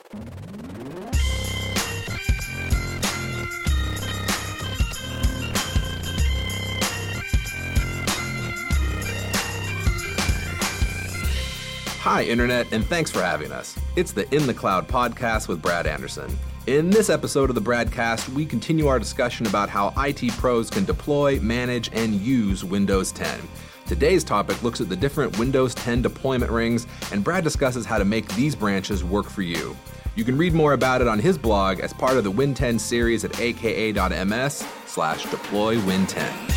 Hi, Internet, and thanks for having us. It's the In the Cloud podcast with Brad Anderson. In this episode of the Bradcast, we continue our discussion about how IT pros can deploy, manage, and use Windows 10. Today's topic looks at the different Windows 10 deployment rings, and Brad discusses how to make these branches work for you. You can read more about it on his blog as part of the Win10 series at aka.ms/deploywin10.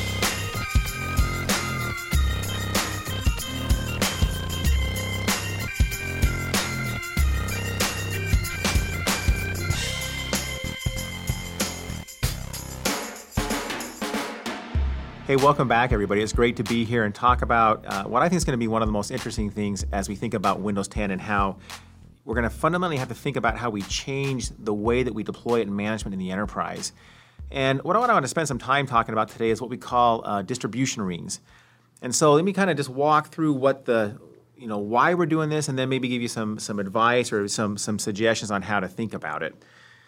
Hey, welcome back, everybody. It's great to be here and talk about what I think is going to be one of the most interesting things as we think about Windows 10 and how we're going to fundamentally have to think about how we change the way that we deploy it in management in the enterprise. And what I want to spend some time talking about today is what we call distribution rings. And so let me kind of just walk through what why we're doing this, and then maybe give you some advice or some suggestions on how to think about it.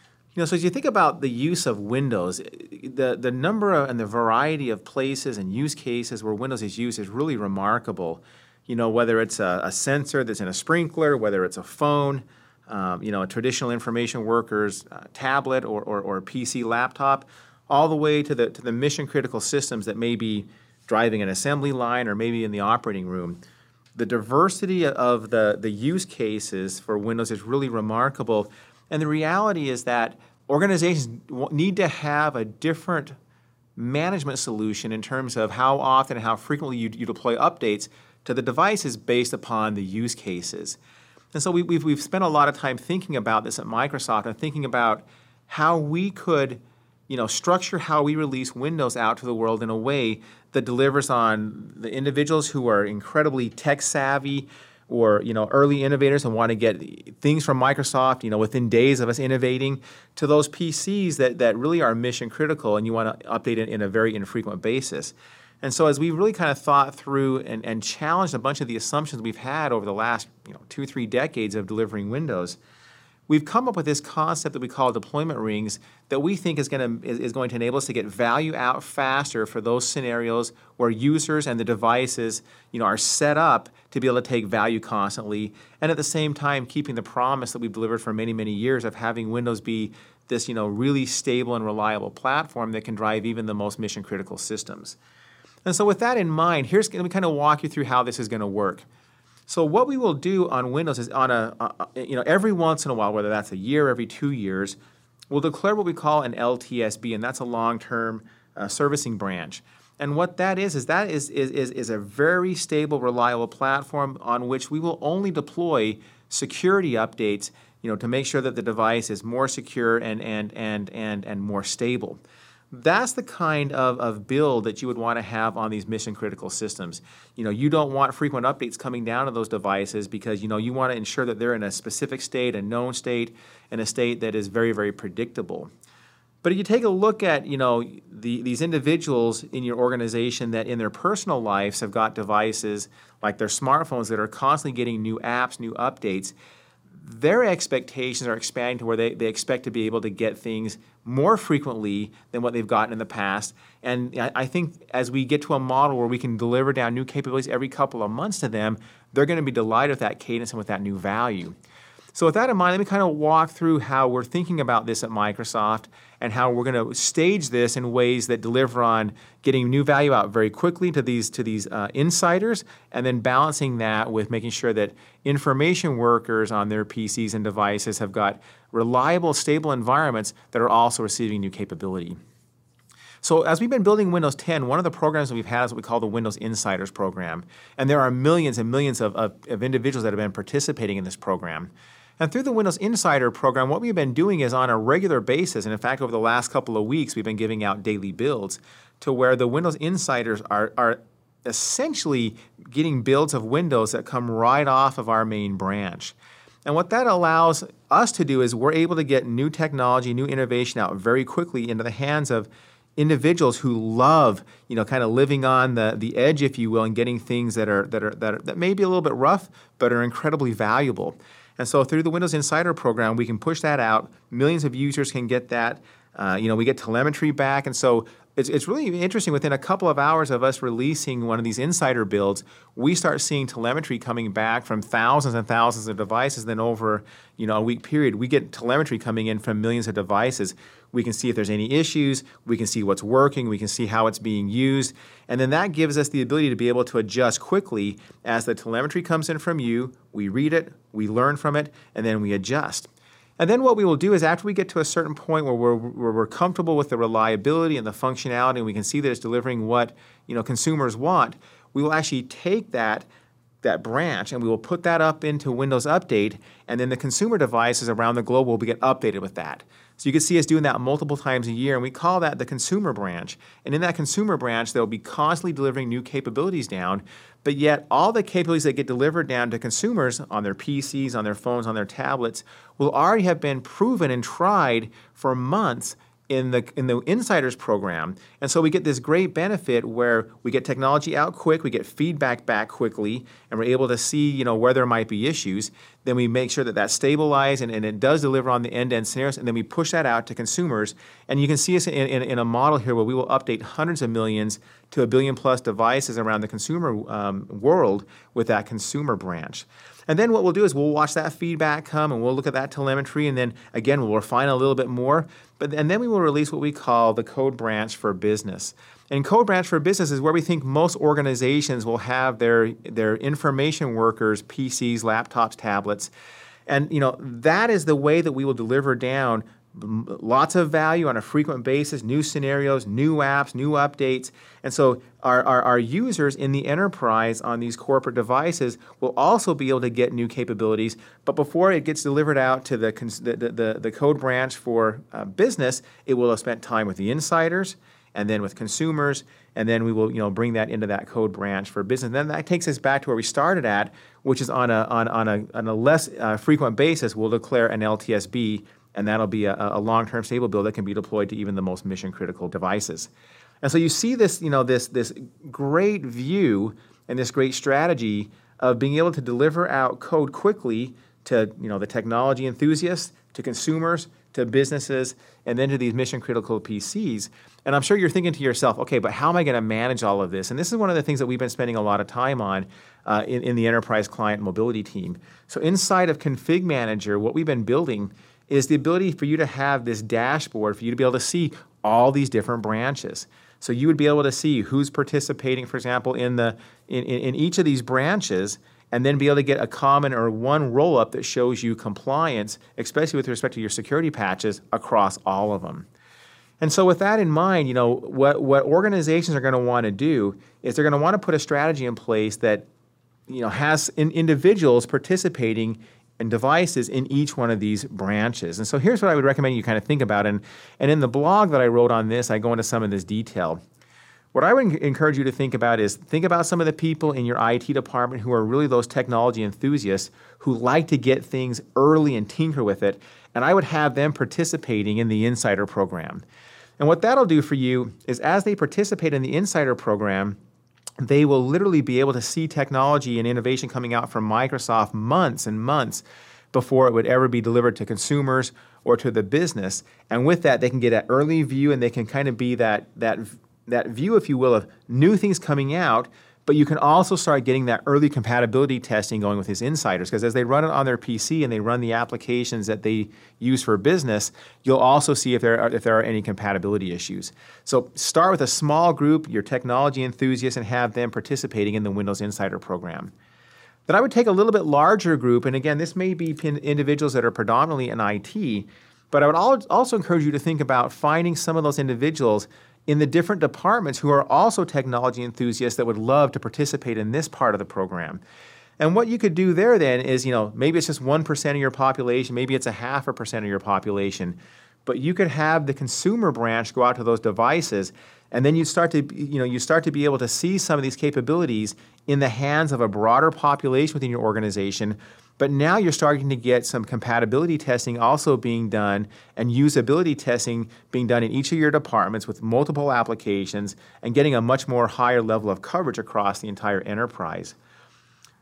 So as you think about the use of Windows, the number and the variety of places and use cases where Windows is used is really remarkable. Whether it's a sensor that's in a sprinkler, whether it's a phone, a traditional information worker's tablet or PC laptop, all the way to the mission critical systems that may be driving an assembly line or maybe in the operating room. The diversity of the use cases for Windows is really remarkable. And the reality is that organizations need to have a different management solution in terms of how often and how frequently you deploy updates to the devices based upon the use cases. And so we've spent a lot of time thinking about this at Microsoft and thinking about how we could structure how we release Windows out to the world in a way that delivers on the individuals who are incredibly tech savvy, or early innovators and want to get things from Microsoft, within days of us innovating, to those PCs that really are mission critical and you want to update it in a very infrequent basis. And so as we really kind of thought through and challenged a bunch of the assumptions we've had over the last 2-3 decades of delivering Windows, we've come up with this concept that we call deployment rings that we think is going to enable us to get value out faster for those scenarios where users and the devices are set up to be able to take value constantly, and at the same time keeping the promise that we've delivered for many, many years of having Windows be this really stable and reliable platform that can drive even the most mission critical systems. And so with that in mind, let me kind of walk you through how this is going to work. So what we will do on Windows is every once in a while, whether that's a year, every 2 years, we'll declare what we call an LTSB, and that's a long-term servicing branch. And what that is a very stable, reliable platform on which we will only deploy security updates, to make sure that the device is more secure and more stable. That's the kind of build that you would want to have on these mission-critical systems. You don't want frequent updates coming down to those devices because, you want to ensure that they're in a specific state, a known state, and a state that is very, very predictable. But if you take a look at, these individuals in your organization that in their personal lives have got devices like their smartphones that are constantly getting new apps, new updates, their expectations are expanding to where they expect to be able to get things more frequently than what they've gotten in the past. And I think as we get to a model where we can deliver down new capabilities every couple of months to them, they're going to be delighted with that cadence and with that new value. So with that in mind, let me kind of walk through how we're thinking about this at Microsoft and how we're going to stage this in ways that deliver on getting new value out very quickly to these insiders, and then balancing that with making sure that information workers on their PCs and devices have got reliable, stable environments that are also receiving new capability. So as we've been building Windows 10, one of the programs that we've had is what we call the Windows Insiders program. And there are millions and millions of individuals that have been participating in this program. And through the Windows Insider program, what we've been doing is on a regular basis, and in fact over the last couple of weeks, we've been giving out daily builds to where the Windows Insiders are essentially getting builds of Windows that come right off of our main branch. And what that allows us to do is we're able to get new technology, new innovation out very quickly into the hands of individuals who love, kind of living on the edge, if you will, and getting things that may be a little bit rough, but are incredibly valuable. And so through the Windows Insider program, we can push that out. Millions of users can get that. We get telemetry back. And so it's really interesting. Within a couple of hours of us releasing one of these Insider builds, we start seeing telemetry coming back from thousands and thousands of devices. Then over a week period, we get telemetry coming in from millions of devices. We can see if there's any issues. We can see what's working. We can see how it's being used. And then that gives us the ability to be able to adjust quickly as the telemetry comes in from you. We read it, we learn from it, and then we adjust. And then what we will do is after we get to a certain point where we're comfortable with the reliability and the functionality, and we can see that it's delivering what consumers want, we will actually take that branch and we will put that up into Windows Update, and then the consumer devices around the globe will get updated with that. So you can see us doing that multiple times a year, and we call that the consumer branch. And in that consumer branch, they'll be constantly delivering new capabilities down, but yet all the capabilities that get delivered down to consumers on their PCs, on their phones, on their tablets will already have been proven and tried for months in the Insiders program. And so we get this great benefit where we get technology out quick, we get feedback back quickly, and we're able to see where there might be issues. Then we make sure that that's stabilized and it does deliver on the end-to-end scenarios, and then we push that out to consumers. And you can see us in a model here where we will update hundreds of millions to 1 billion plus devices around the consumer world with that consumer branch. And then what we'll do is we'll watch that feedback come and we'll look at that telemetry, and then again we'll refine a little bit more. And then we will release what we call the Code Branch for Business. And Code Branch for Business is where we think most organizations will have their information workers, PCs, laptops, tablets. And that is the way that we will deliver down lots of value on a frequent basis, new scenarios, new apps, new updates. And so our users in the enterprise on these corporate devices will also be able to get new capabilities. But before it gets delivered out to the code branch for business, it will have spent time with the insiders and then with consumers, and then we will bring that into that code branch for business. And then that takes us back to where we started at, which is on a less frequent basis, we'll declare an LTSB, and that'll be a long-term stable build that can be deployed to even the most mission-critical devices. And so you see this, this great view and this great strategy of being able to deliver out code quickly to the technology enthusiasts, to consumers, to businesses, and then to these mission-critical PCs. And I'm sure you're thinking to yourself, okay, but how am I going to manage all of this? And this is one of the things that we've been spending a lot of time on in the enterprise client mobility team. So inside of Config Manager, what we've been building is the ability for you to have this dashboard for you to be able to see all these different branches. So you would be able to see who's participating, for example, in each of these branches, and then be able to get a common or one roll-up that shows you compliance, especially with respect to your security patches across all of them. And so with that in mind, what organizations are going to want to do is they're going to want to put a strategy in place that has individuals participating and devices in each one of these branches. And so here's what I would recommend you kind of think about. And in the blog that I wrote on this, I go into some of this detail. What I would encourage you to think about is think about some of the people in your IT department who are really those technology enthusiasts who like to get things early and tinker with it. And I would have them participating in the Insider program. And what that'll do for you is as they participate in the Insider program, they will literally be able to see technology and innovation coming out from Microsoft months and months before it would ever be delivered to consumers or to the business. And with that, they can get an early view, and they can kind of be that view, if you will, of new things coming out. But you can also start getting that early compatibility testing going with these insiders, because as they run it on their PC and they run the applications that they use for business, you'll also see if there are any compatibility issues. So start with a small group, your technology enthusiasts, and have them participating in the Windows Insider program. Then I would take a little bit larger group, and again, this may be individuals that are predominantly in IT, but I would also encourage you to think about finding some of those individuals in the different departments who are also technology enthusiasts that would love to participate in this part of the program. And what you could do there then is, maybe it's just 1% of your population, maybe it's 0.5% of your population, but you could have the consumer branch go out to those devices, and then you start to be able to see some of these capabilities in the hands of a broader population within your organization. But now you're starting to get some compatibility testing also being done and usability testing being done in each of your departments with multiple applications and getting a much more higher level of coverage across the entire enterprise.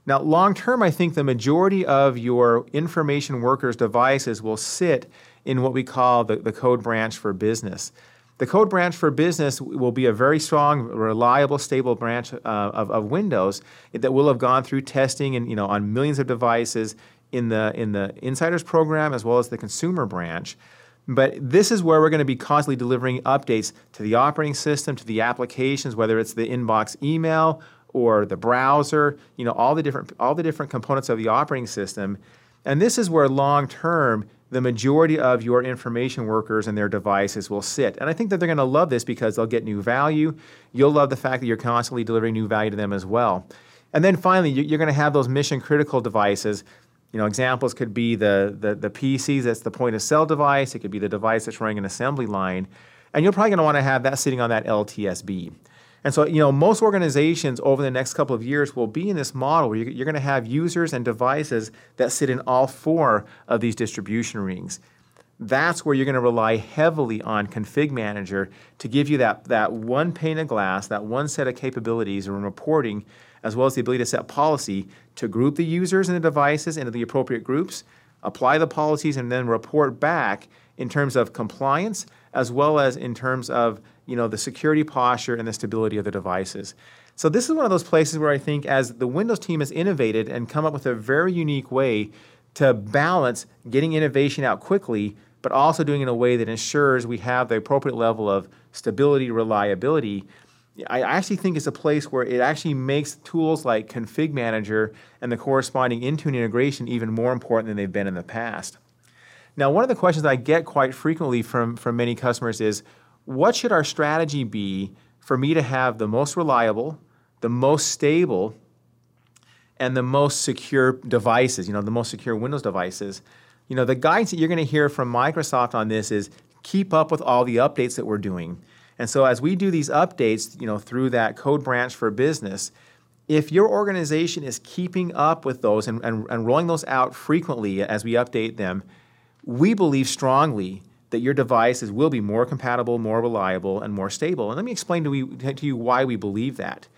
Now, long term, I think the majority of your information workers' devices will sit in what we call the code branch for business. The code branch for business will be a very strong, reliable, stable branch of Windows that will have gone through testing and on millions of devices in the Insiders program as well as the consumer branch. But this is where we're going to be constantly delivering updates to the operating system, to the applications, whether it's the inbox email or the browser, all the different components of the operating system. And this is where long term the majority of your information workers and their devices will sit. And I think that they're going to love this because they'll get new value. You'll love the fact that you're constantly delivering new value to them as well. And then finally, you're going to have those mission critical devices. Examples could be the PCs, that's the point of sale device. It could be the device that's running an assembly line. And you're probably going to want to have that sitting on that LTSB. And so, most organizations over the next couple of years will be in this model where you're going to have users and devices that sit in all 4 of these distribution rings. That's where you're going to rely heavily on Config Manager to give you that one pane of glass, that one set of capabilities and reporting, as well as the ability to set policy to group the users and the devices into the appropriate groups, apply the policies, and then report back in terms of compliance, as well as in terms of the security posture and the stability of the devices. So this is one of those places where I think as the Windows team has innovated and come up with a very unique way to balance getting innovation out quickly, but also doing it in a way that ensures we have the appropriate level of stability, reliability, I actually think it's a place where it actually makes tools like Config Manager and the corresponding Intune integration even more important than they've been in the past. Now, one of the questions I get quite frequently from many customers is, what should our strategy be for me to have the most reliable, the most stable, and the most secure devices, the most secure Windows devices? The guidance that you're going to hear from Microsoft on this is keep up with all the updates that we're doing. And so as we do these updates, through that code branch for business, if your organization is keeping up with those and rolling those out frequently as we update them, we believe strongly that your devices will be more compatible, more reliable, and more stable. And let me explain to you why we believe that.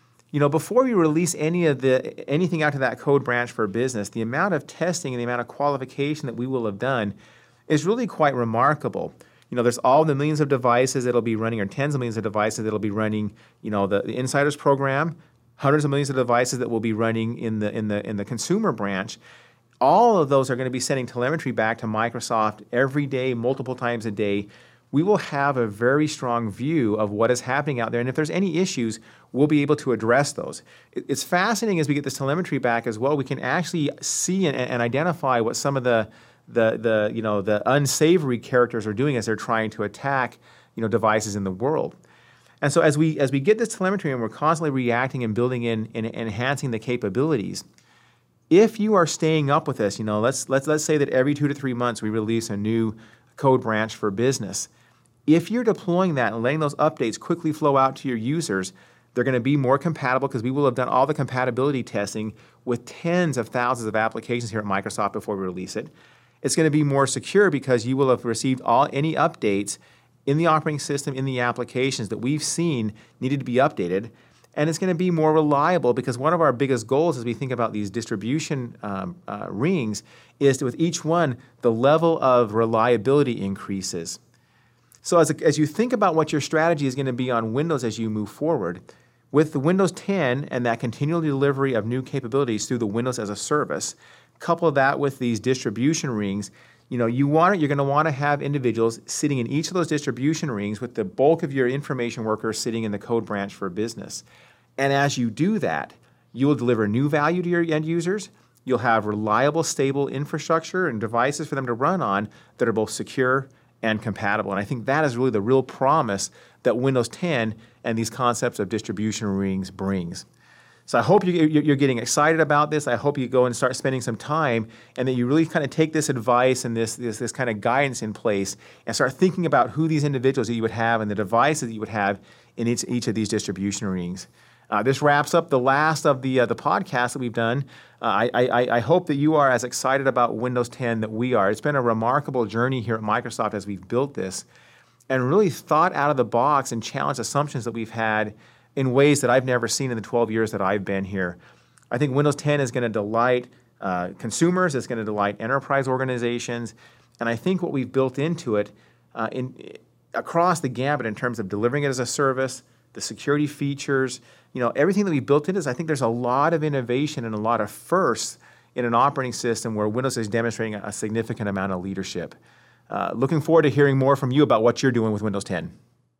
Before we release anything out to that code branch for business, the amount of testing and the amount of qualification that we will have done is really quite remarkable. There's all the millions of devices that'll be running, or tens of millions of devices that'll be running, the Insiders program, hundreds of millions of devices that will be running in the consumer branch. All of those are going to be sending telemetry back to Microsoft every day, multiple times a day. We will have a very strong view of what is happening out there, and if there's any issues, we'll be able to address those. It's fascinating as we get this telemetry back as well. We can actually see and identify what some of the unsavory characters are doing as they're trying to attack devices in the world. And so as we get this telemetry and we're constantly reacting and building in and enhancing the capabilities, if you are staying up with this, let's say that every 2 to 3 months we release a new code branch for business. If you're deploying that and letting those updates quickly flow out to your users, they're going to be more compatible because we will have done all the compatibility testing with tens of thousands of applications here at Microsoft before we release it. It's going to be more secure because you will have received any updates in the operating system, in the applications that we've seen needed to be updated. And it's going to be more reliable because one of our biggest goals as we think about these distribution rings is to, with each one, the level of reliability increases. So as you think about what your strategy is going to be on Windows as you move forward, with the Windows 10 and that continual delivery of new capabilities through the Windows as a service, couple that with these distribution rings, you're going to want to have individuals sitting in each of those distribution rings with the bulk of your information workers sitting in the code branch for business. And as you do that, you will deliver new value to your end users. You'll have reliable, stable infrastructure and devices for them to run on that are both secure and compatible. And I think that is really the real promise that Windows 10 and these concepts of distribution rings brings. So I hope you're getting excited about this. I hope you go and start spending some time and that you really kind of take this advice and this kind of guidance in place and start thinking about who these individuals that you would have and the devices that you would have in each of these distribution rings. This wraps up the last of the podcast that we've done. I hope that you are as excited about Windows 10 that we are. It's been a remarkable journey here at Microsoft as we've built this and really thought out of the box and challenged assumptions that we've had in ways that I've never seen in the 12 years that I've been here. I think Windows 10 is going to delight consumers. It's going to delight enterprise organizations. And I think what we've built into it across the gambit in terms of delivering it as a service, the security features, everything that we built into this, I think there's a lot of innovation and a lot of firsts in an operating system where Windows is demonstrating a significant amount of leadership. Looking forward to hearing more from you about what you're doing with Windows 10.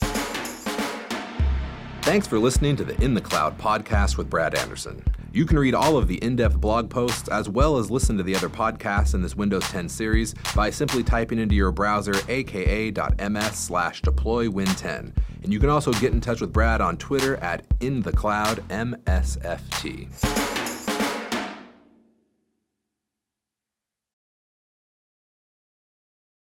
Thanks for listening to the In the Cloud podcast with Brad Anderson. You can read all of the in-depth blog posts as well as listen to the other podcasts in this Windows 10 series by simply typing into your browser aka.ms/deploywin10. And you can also get in touch with Brad on Twitter at InTheCloudMSFT.